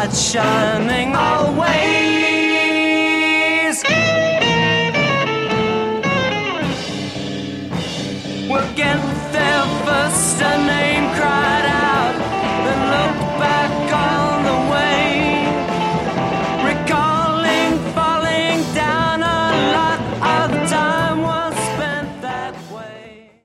light shining always. We'll get there first, a name cry.